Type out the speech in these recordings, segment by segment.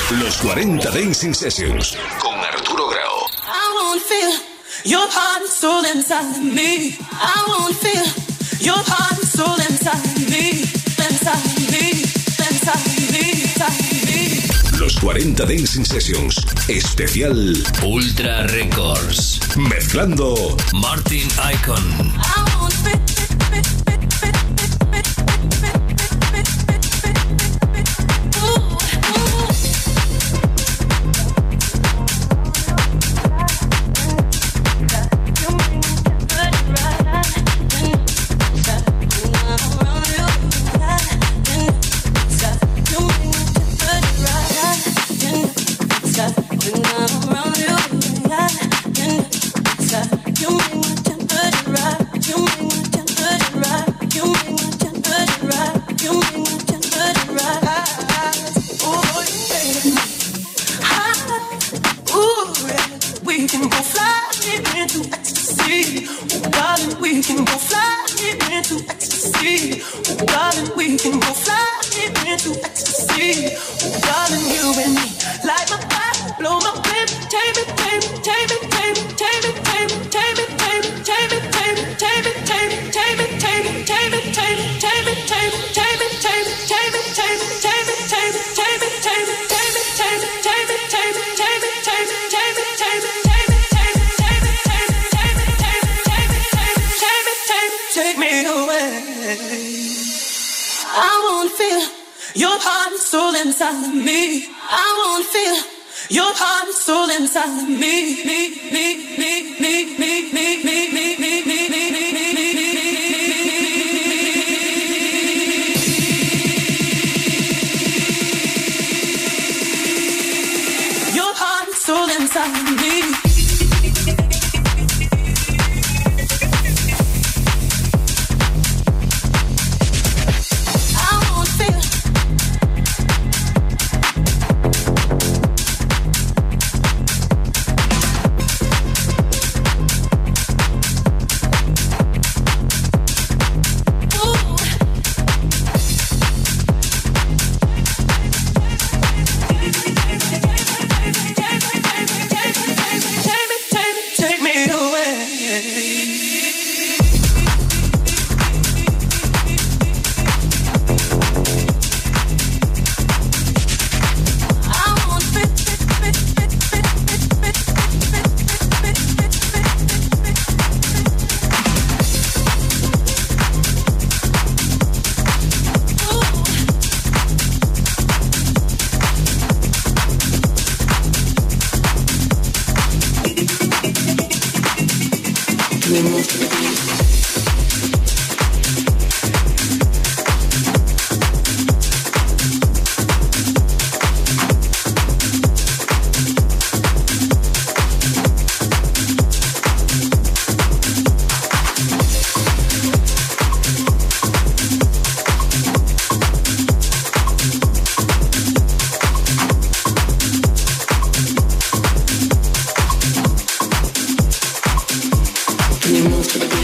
Los 40 Dancing Sessions con Arturo Grau. I wanna feel your heart and soul inside of me. I wanna feel your heart and soul inside of me. Inside of me. Inside of me. Inside of me. Los 40 Dancing Sessions. Especial Ultra Records. Mezclando Martin Icon. I wanna feel. Can you move to the beat?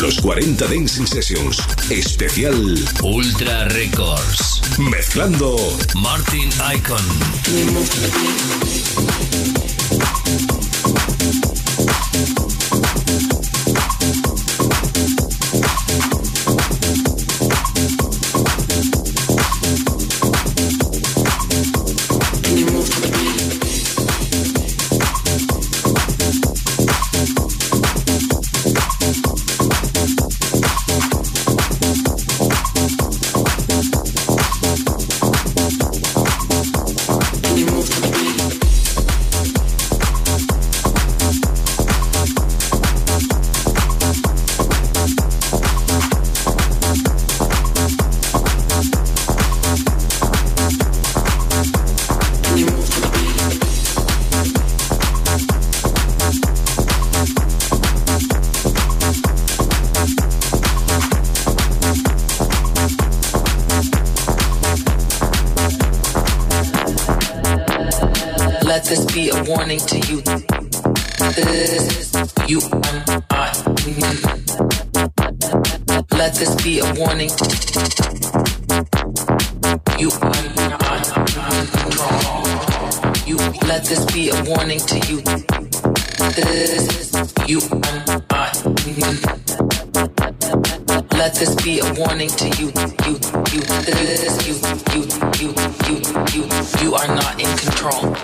Los 40 Dancing Sessions. Especial Ultra Records. Mezclando Martin Icon. Let this be a warning to you. This you and I. Let this be a warning to you and I. You let this be a warning to you. This you and I. Let this be a warning to you. This you are not in control.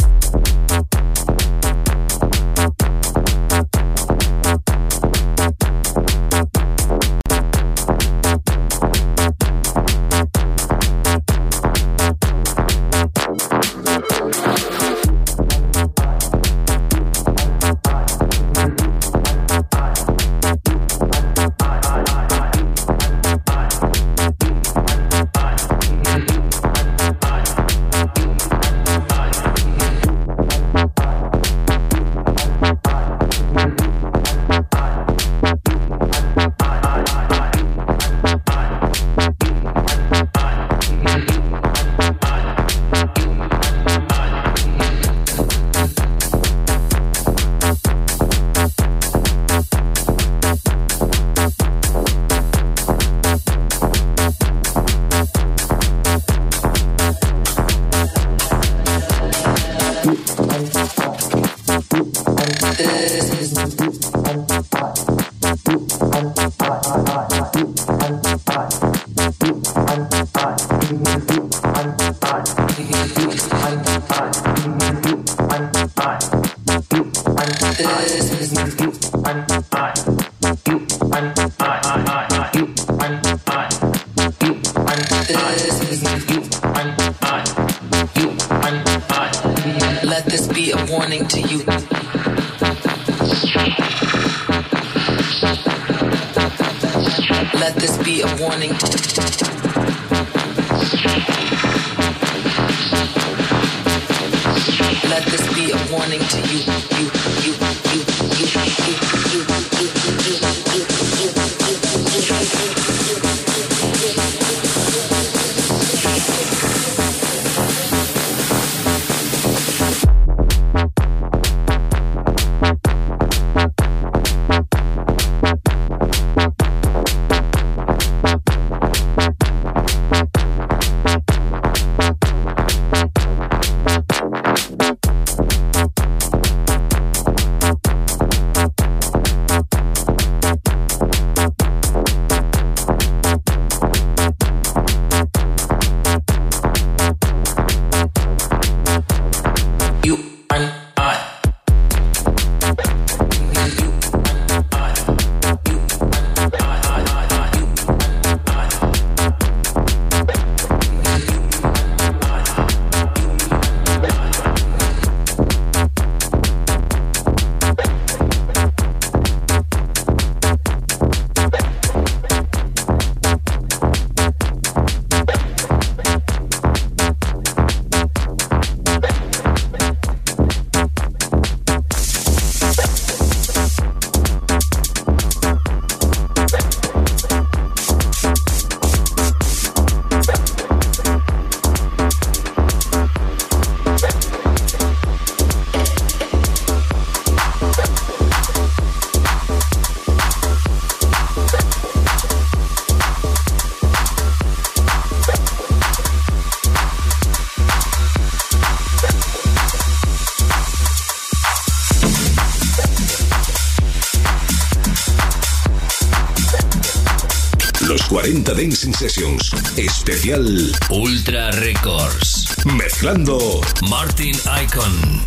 Let this be a warning to you. Let this be a warning to Let this be a warning to you. Los 40 Dancing Sessions. Especial Ultra Records. Mezclando Martin Icon.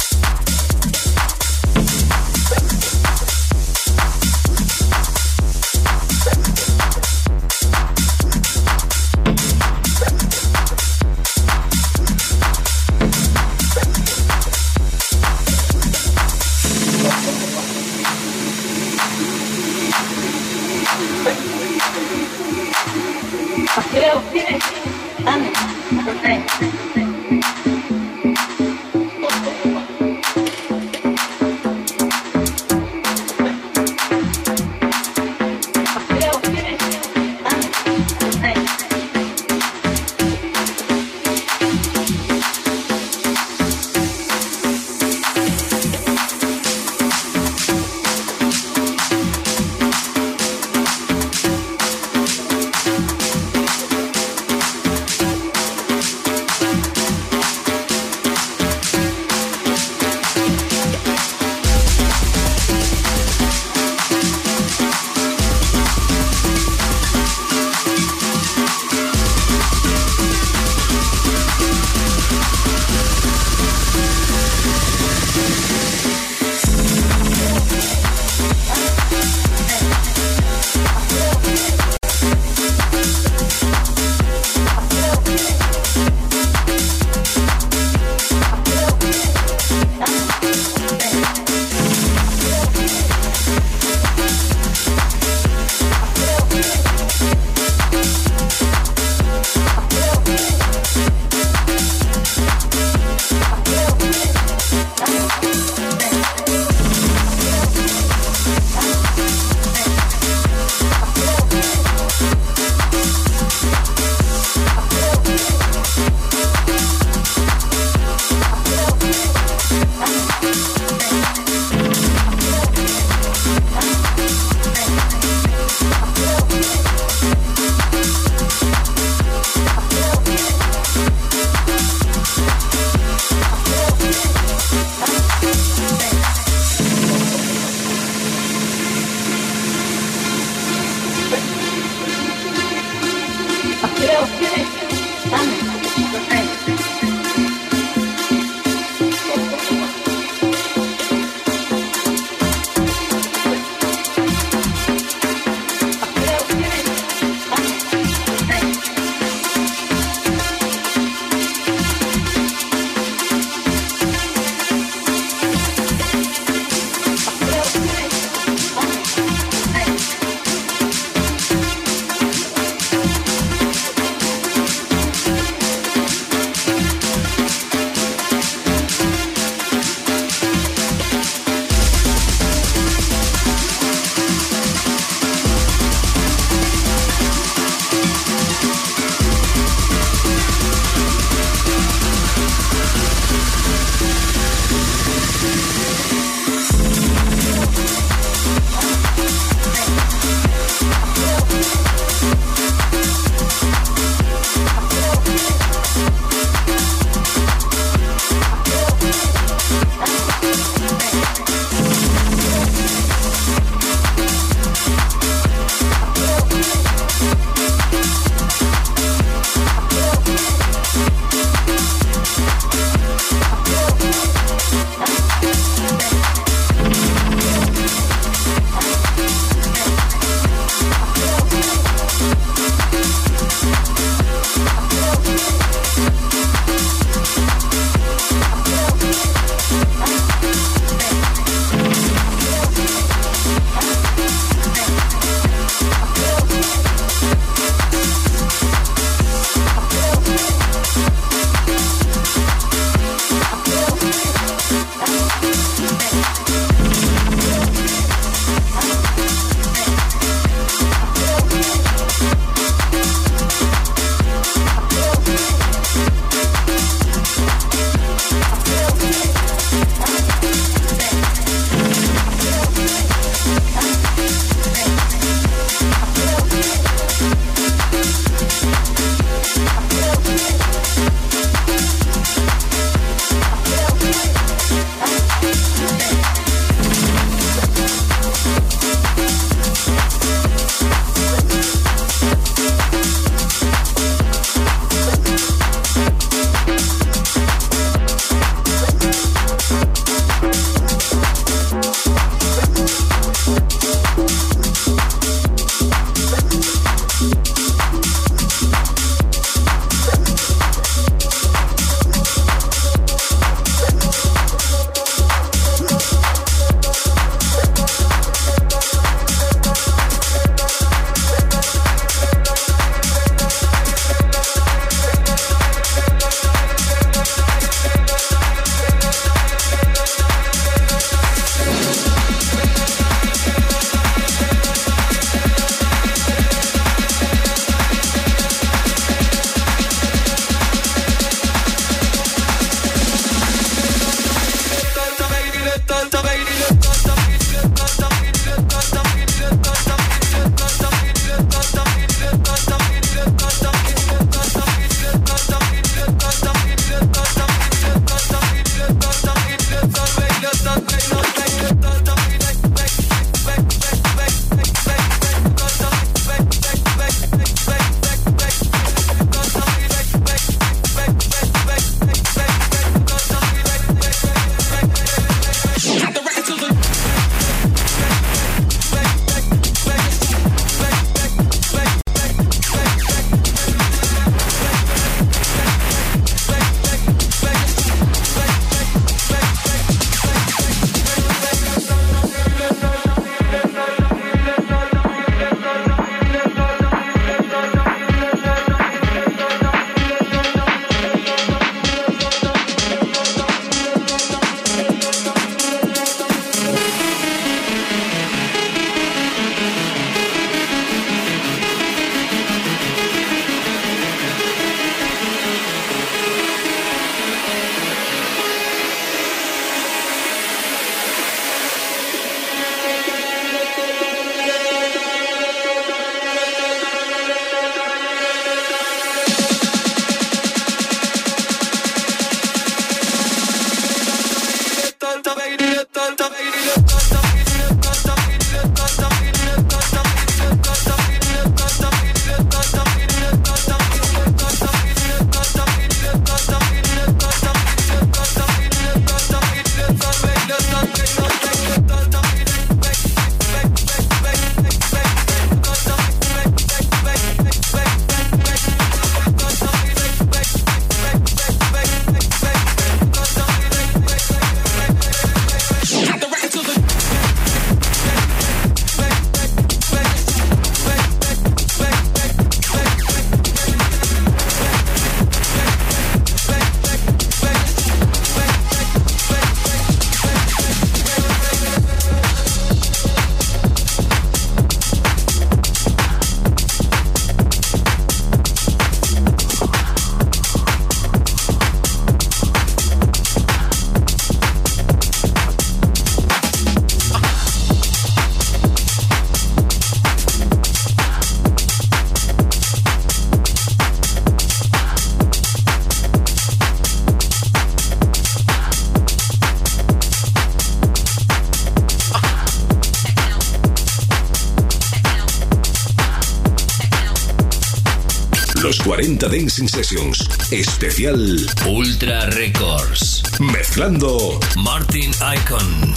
Los 40 Dancing Sessions. Especial Ultra Records. Mezclando Martin Icon.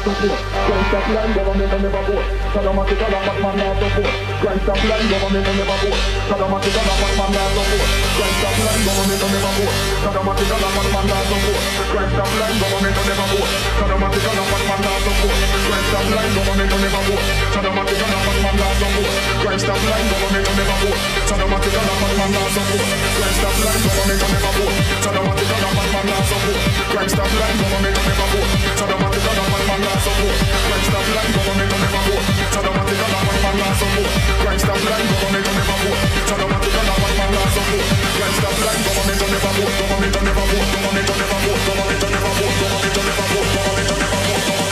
support. Gangsta plan, government never vote. Saddamatic and a fat man not support. Gangsta plan, government never vote. Saddamatic and a fat man not support. Gangsta plan, government never vote. Saddamatic and a fat man not support. Gangsta plan, government never vote. Saddamatic and a fat man not support. Gangsta plan, government never vote. Saddamatic and a fat man not support. Gangsta plan, government never vote. Saddamatic and a fat man not support. Gangsta plan, government never vote. Saddamatic and a fat man not support. Gangsta plan, government never vote. Saddamatic and a fat man not support. Gangsta plan, government never vote. Saddamatic and a fat man not support. Gangsta plan, government never vote. Saddamatic and a fat man not support. Gangsta plan, government never vote. Government never vote. Government never vote. Government never vote. Government never vote. Government never vote.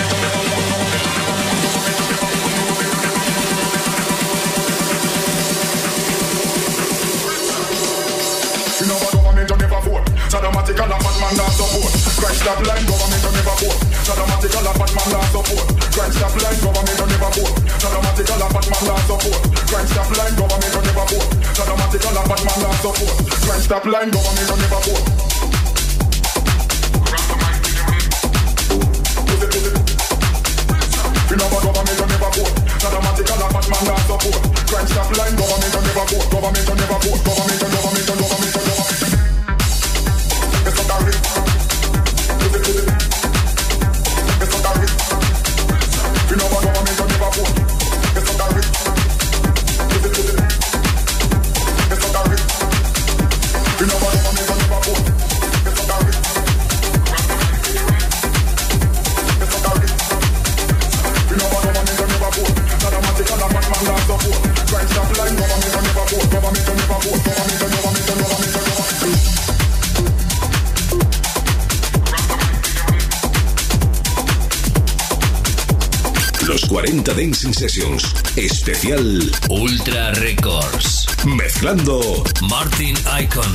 Saddamatic and a fat man not support. Christ that line, government never vote. Saddamatic and a fat man not support. Christ that line, government never vote. Saddamatic and a fat man not support. Christ that line, government never vote. Saddamatic and a fat man not support. Christ that line, government never vote. We know what government never vote. Saddamatic and a fat man not support. Christ that line, government never vote. Government never vote. Government. Los 40 Dancing Sessions, especial Ultra Records. Mezclando Martin Icon.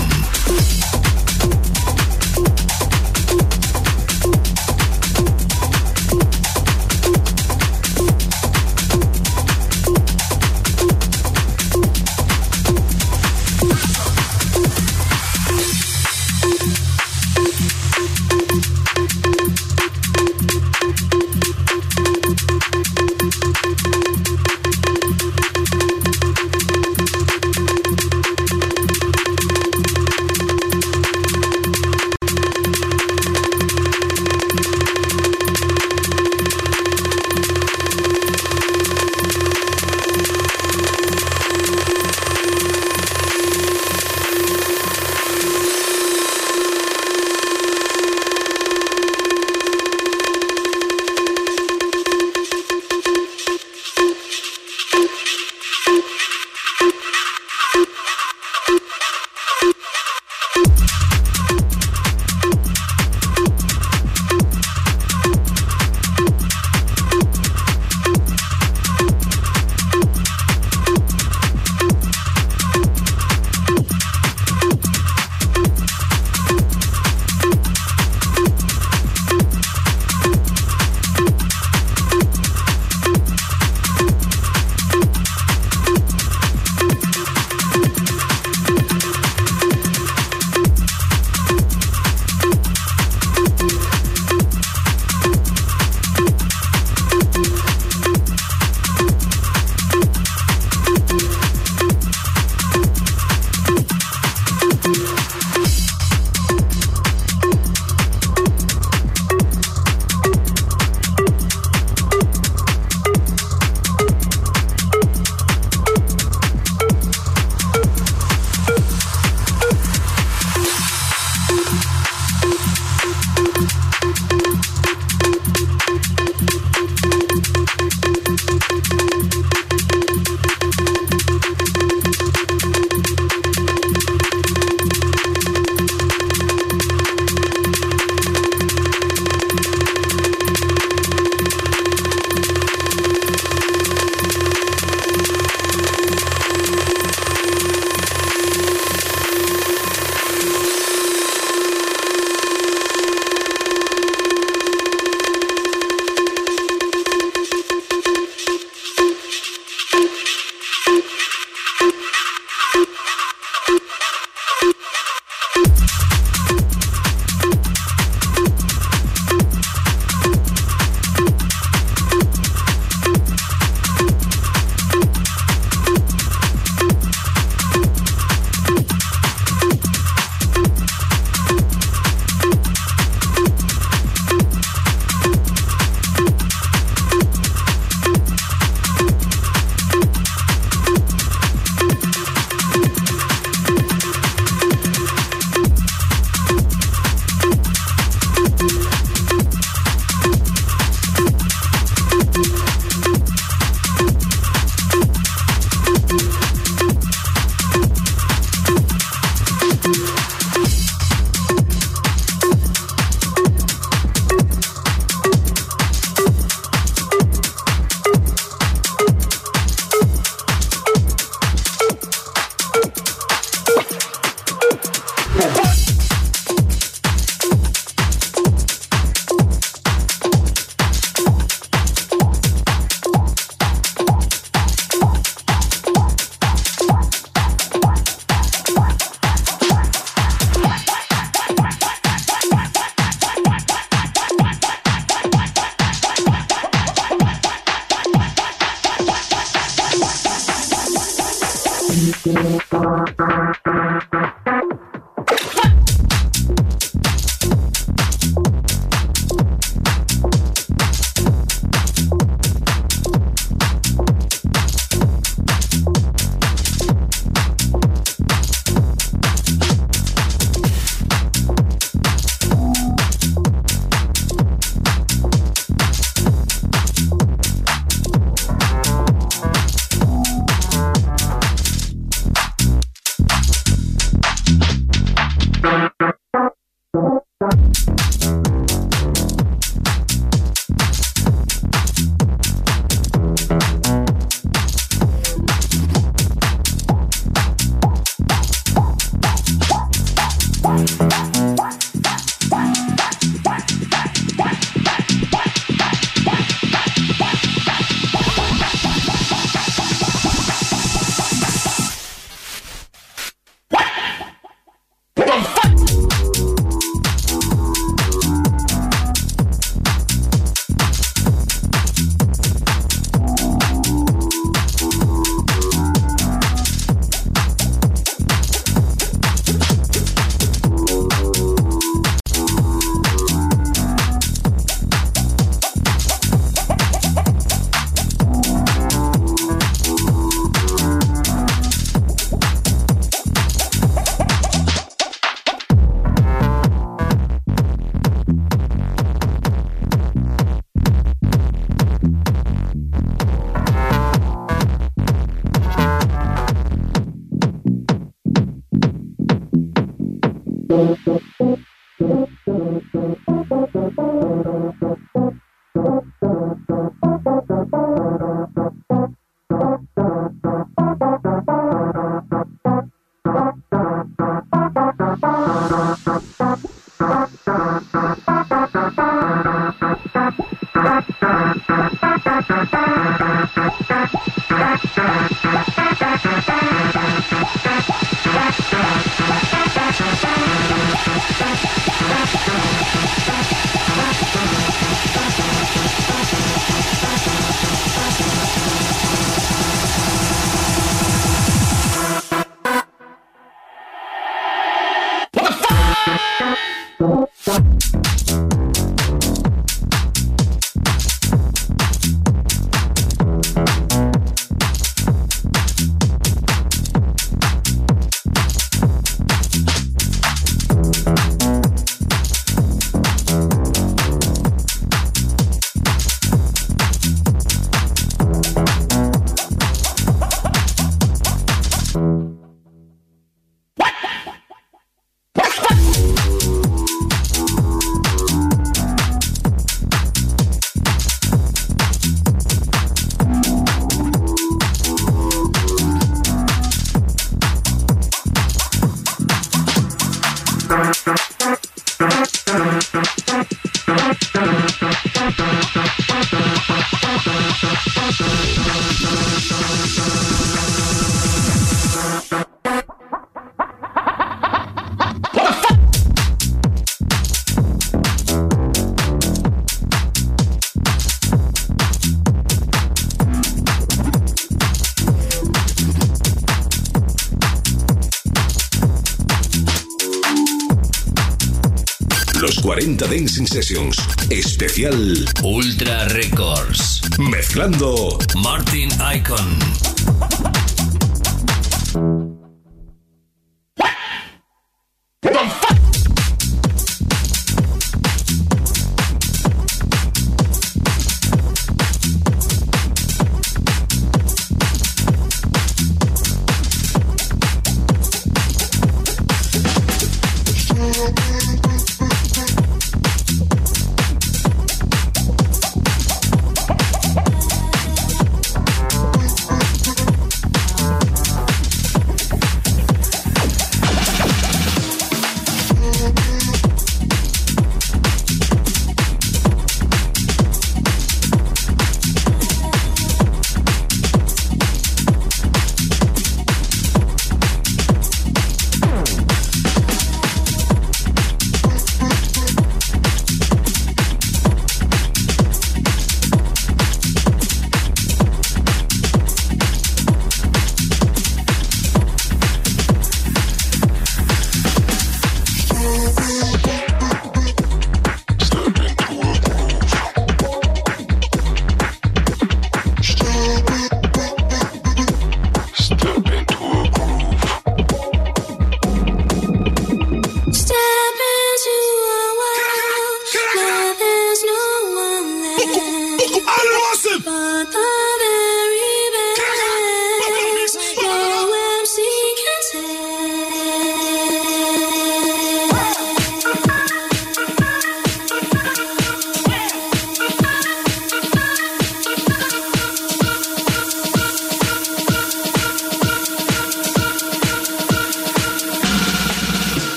Los 40 Dancing Sessions, especial Ultra Records. Mezclando Martin Icon.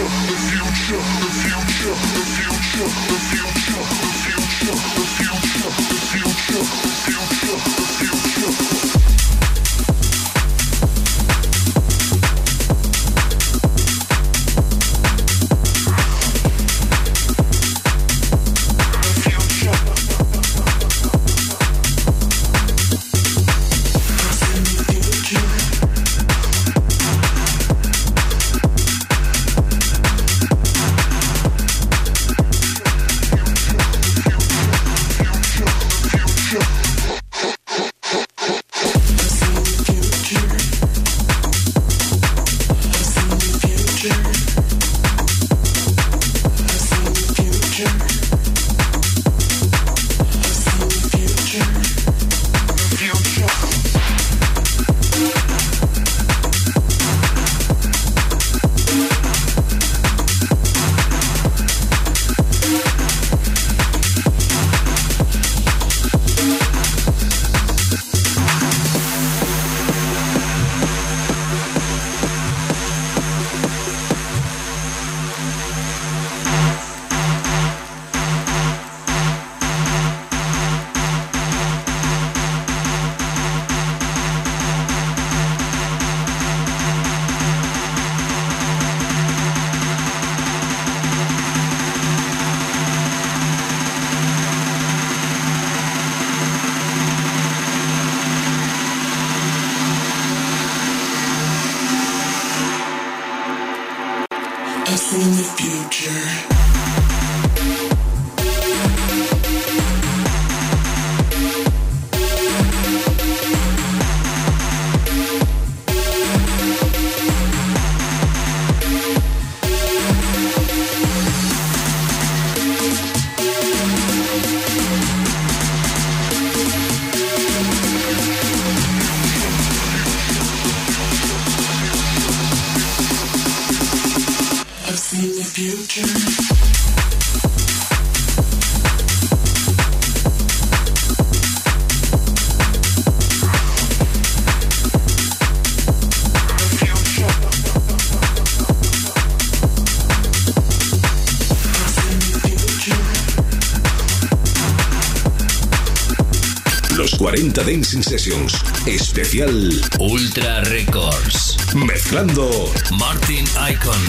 Los 40 Dancing Sessions, especial Ultra Records. Mezclando Martin Icon.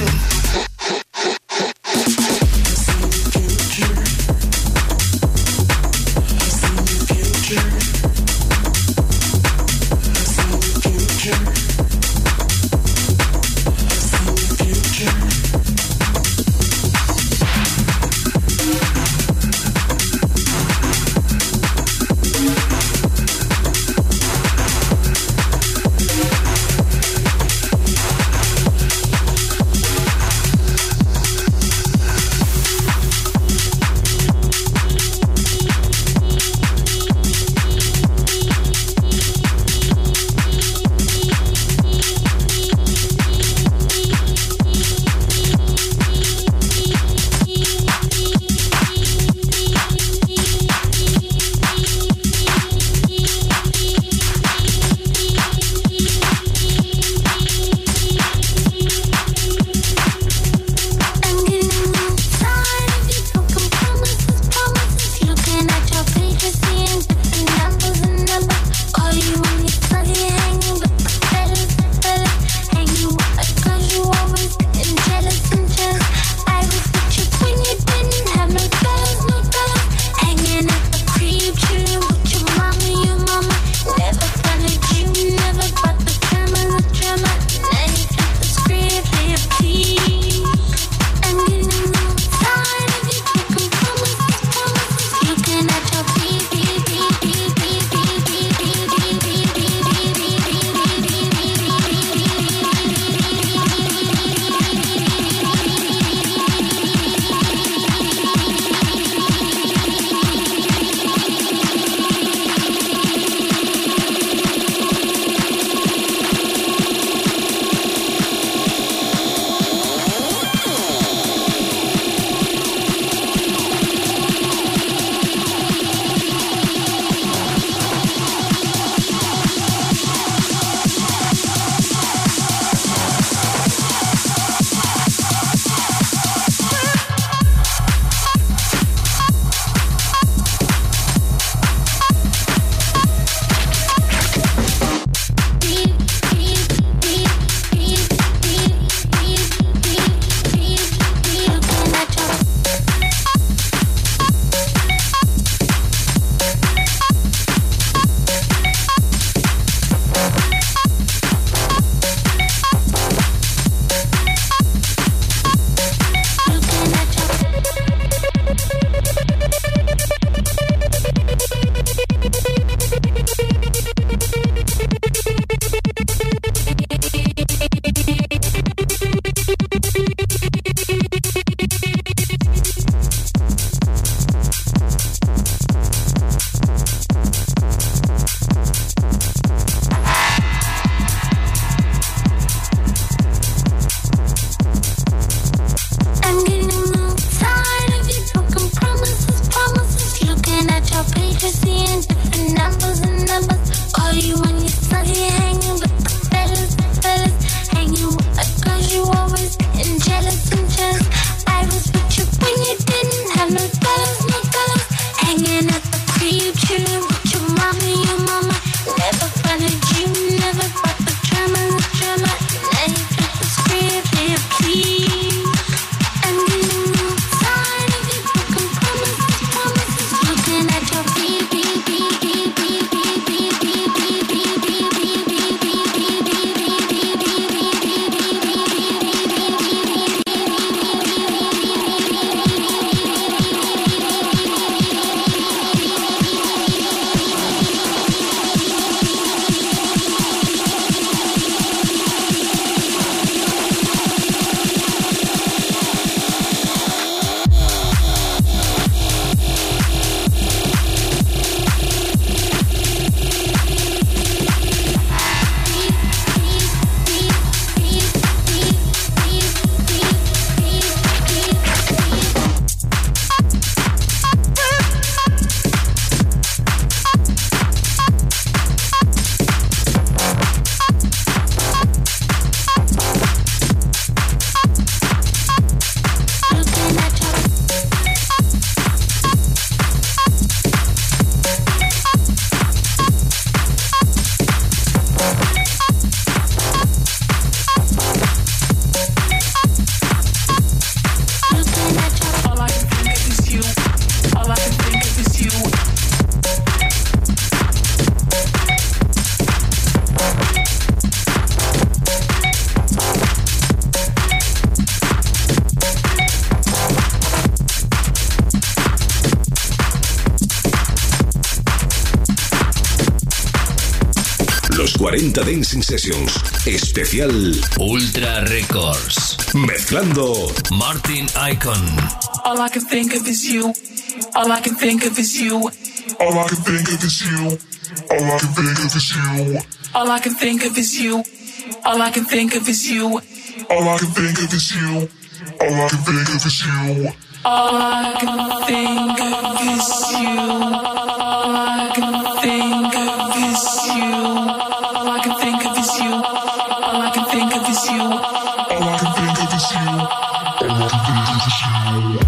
40 Dancing Sessions. Especial Ultra Records. Mezclando Martin Icon. All I can think of is you. All I can think of is you. All I can think of is you. All I can think of is you. All I can think of is you. All I can think of is you. All I can think of is you. All I can think of is you. All I can think of is you. All I can think of is you. All I can think of is you. All I can think of is you. All I can think of is you. All I can think of is you.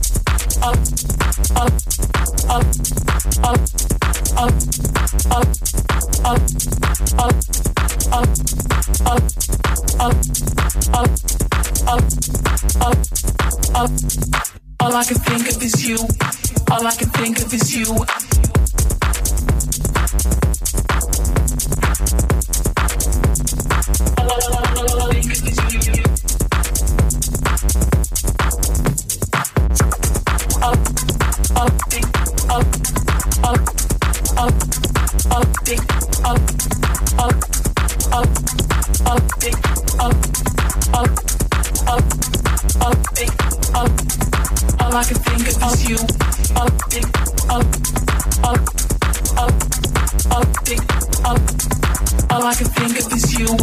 All I can think of is you. All I can think of is you. All I can think of is you. All I can think of is you.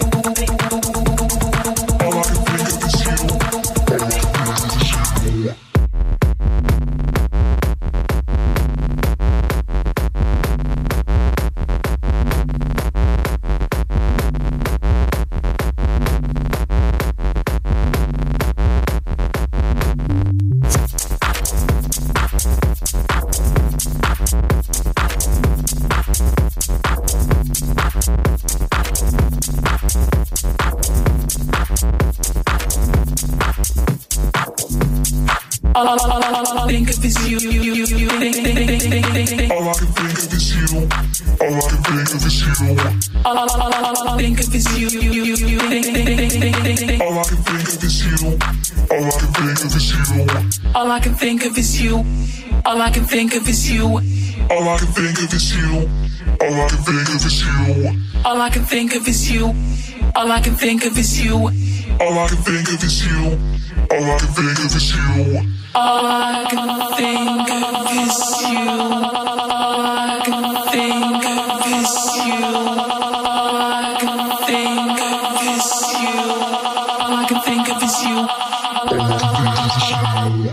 Think of is you. All I can think of is you. All I can think of is you. Think of is you. All I can think of is you. All I can think of is you. All I can think of is you. All I can think of is you. All I can think of is you. All I can think of is you. All I can think of is you. All I can think of is you. All I can think of is you. All I can think of is you. All I can think of is you. All I can think of is you. All I can think of is you. All I can think of is you. All I can think of is you.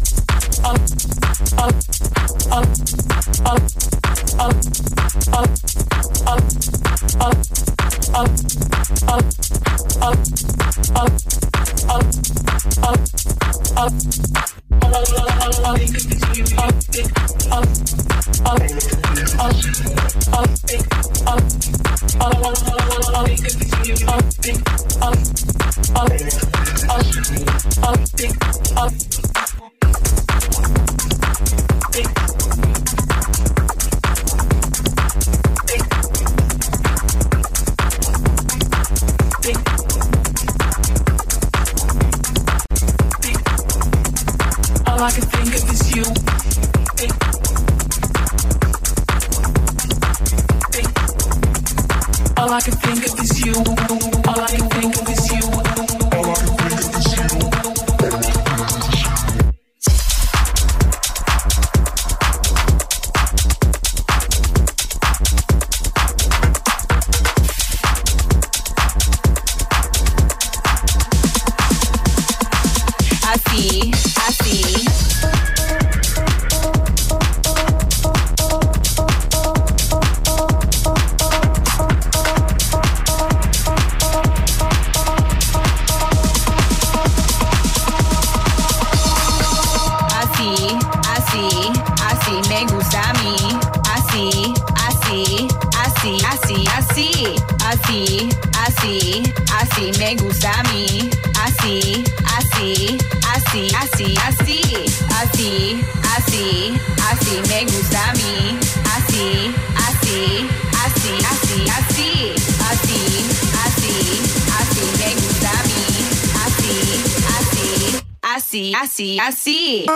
All I can think of is you. All I can think of is you. All I can think of is you. All I can think of is you. Así me gusta a mí. Así, así, así, así, así. Así, así, así me gusta a mí. Así, así, así, así, así. Así, así, así me gusta a mí. Así, así, así, así, así.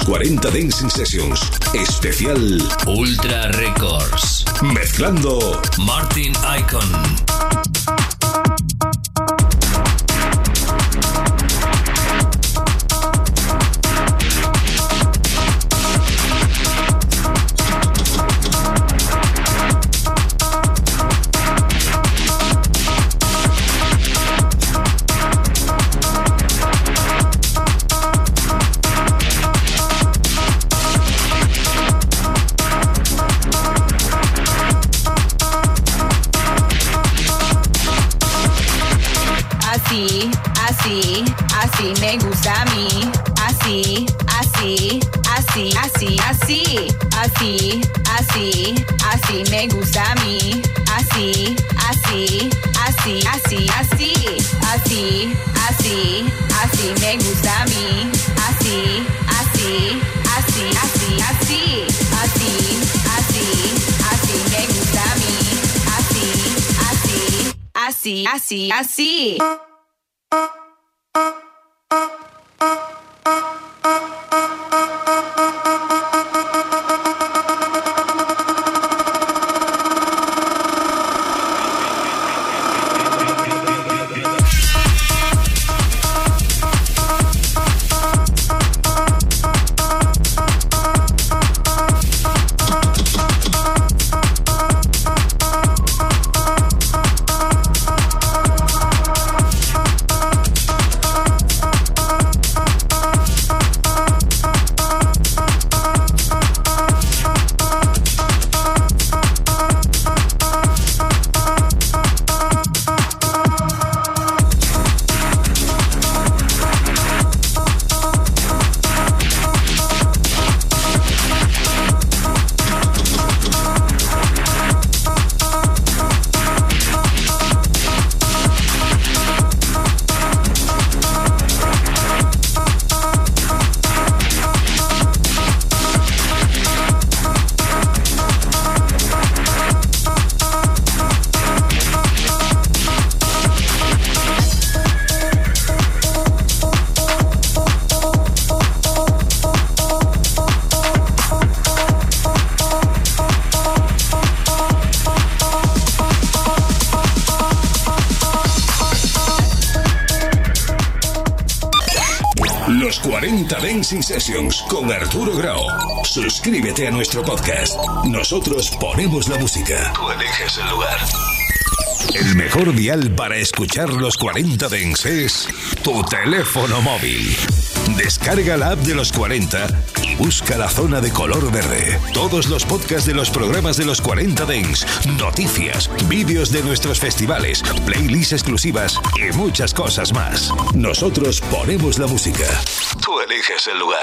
40 Dancing Sessions. Especial Ultra Records. Mezclando Martin Icon. Así me gusta a mí. Así me gusta a mí. Así me gusta a mí. Así. Los 40 Dancing Sessions con Arturo Grau. Suscríbete a nuestro podcast. Nosotros ponemos la música. Tú eliges el lugar. El mejor dial para escuchar los 40 Dance es tu teléfono móvil. Descarga la app de los 40 y busca la zona de color verde. Todos los podcasts de los programas de los 40 Dance, noticias, vídeos de nuestros festivales, playlists exclusivas y muchas cosas más. Nosotros ponemos la música. Tú eliges el lugar.